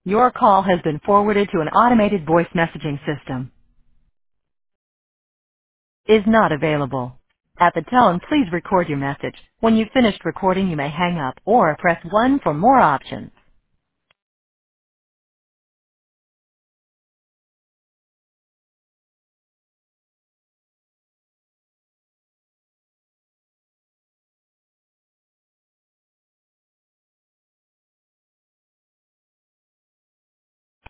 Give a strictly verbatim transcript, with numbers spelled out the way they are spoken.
Your call has been forwarded to an automated voice messaging system. Is not available. At the tone, please record your message. When you've finished recording, you may hang up or press one for more options.